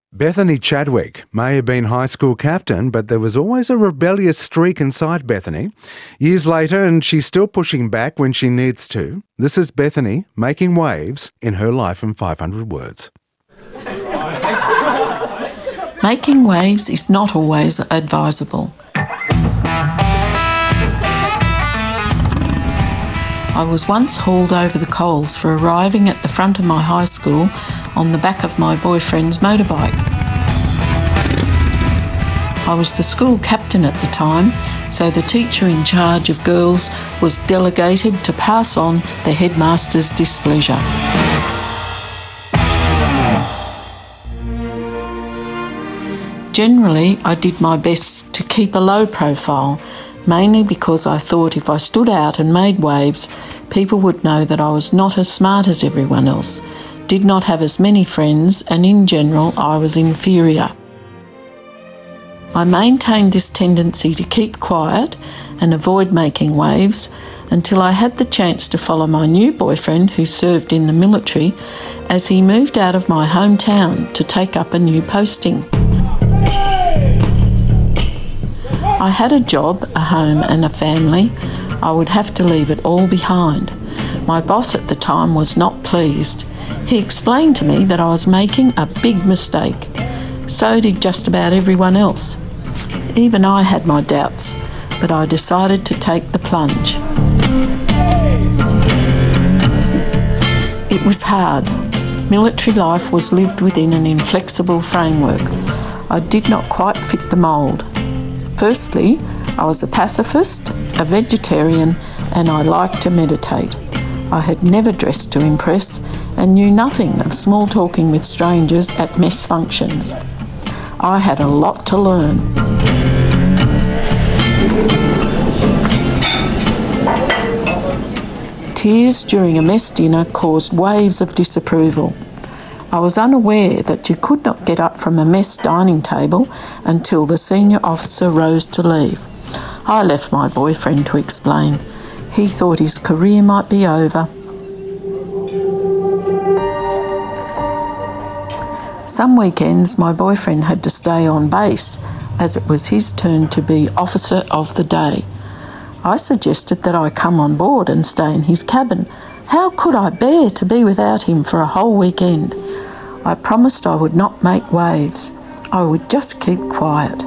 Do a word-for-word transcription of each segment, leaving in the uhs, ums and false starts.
Bethany Chadwick may have been high school captain, but there was always a rebellious streak inside Bethany. Years later, and she's still pushing back when she needs to. This is Bethany making waves in her life in five hundred words. Making waves is not always advisable. I was once hauled over the coals for arriving at the front of my high school on the back of my boyfriend's motorbike. I was the school captain at the time, so the teacher in charge of girls was delegated to pass on the headmaster's displeasure. Generally, I did my best to keep a low profile, mainly because I thought if I stood out and made waves, people would know that I was not as smart as everyone else, did not have as many friends, and in general I was inferior. I maintained this tendency to keep quiet and avoid making waves until I had the chance to follow my new boyfriend, who served in the military, as he moved out of my hometown to take up a new posting. I had a job, a home and a family. I would have to leave it all behind. My boss at the time was not pleased. He explained to me that I was making a big mistake. So did just about everyone else. Even I had my doubts, but I decided to take the plunge. It was hard. Military life was lived within an inflexible framework. I did not quite fit the mould. Firstly, I was a pacifist, a vegetarian, and I liked to meditate. I had never dressed to impress and knew nothing of small talking with strangers at mess functions. I had a lot to learn. Tears during a mess dinner caused waves of disapproval. I was unaware that you could not get up from a mess dining table until the senior officer rose to leave. I left my boyfriend to explain. He thought his career might be over. Some weekends my boyfriend had to stay on base, as it was his turn to be officer of the day. I suggested that I come on board and stay in his cabin. How could I bear to be without him for a whole weekend? I promised I would not make waves. I would just keep quiet.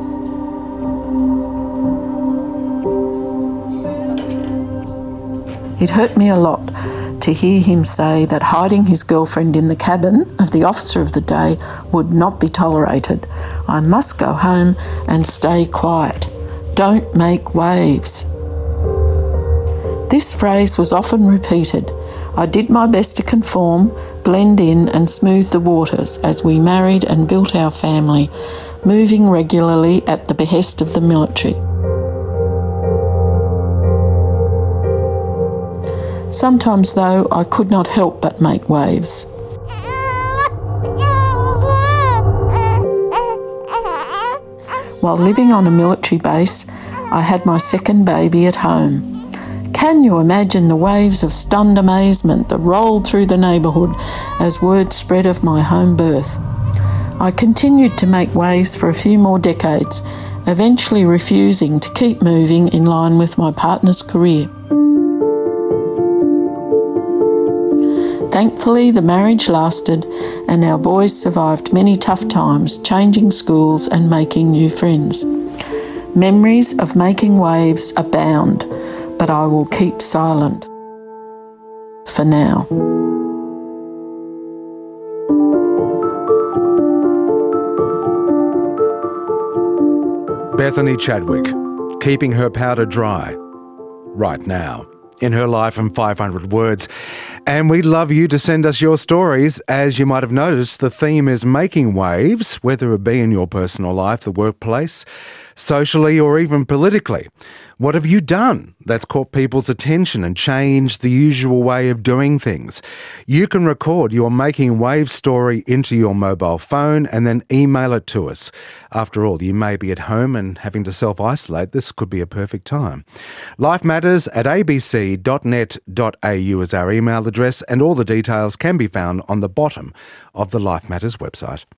It hurt me a lot to hear him say that hiding his girlfriend in the cabin of the officer of the day would not be tolerated. I must go home and stay quiet. Don't make waves. This phrase was often repeated. I did my best to conform, blend in and smooth the waters as we married and built our family, moving regularly at the behest of the military. Sometimes, though, I could not help but make waves. While living on a military base, I had my second baby at home. Can you imagine the waves of stunned amazement that rolled through the neighbourhood as word spread of my home birth? I continued to make waves for a few more decades, eventually refusing to keep moving in line with my partner's career. Thankfully, the marriage lasted and our boys survived many tough times, changing schools and making new friends. Memories of making waves abound, but I will keep silent for now. Bethany Chadwick, keeping her powder dry right now in her life in five hundred words. And we'd love you to send us your stories. As you might have noticed, the theme is making waves, whether it be in your personal life, the workplace, socially or even politically. What have you done that's caught people's attention and changed the usual way of doing things? You can record your Making Waves story into your mobile phone and then email it to us. After all, you may be at home and having to self-isolate. This could be a perfect time. Life Matters at a b c dot net dot a u is our email address, and all the details can be found on the bottom of the Life Matters website.